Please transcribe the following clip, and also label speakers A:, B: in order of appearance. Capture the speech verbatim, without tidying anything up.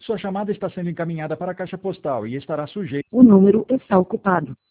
A: Sua chamada está sendo encaminhada para a caixa postal e estará sujeita.
B: O número está ocupado.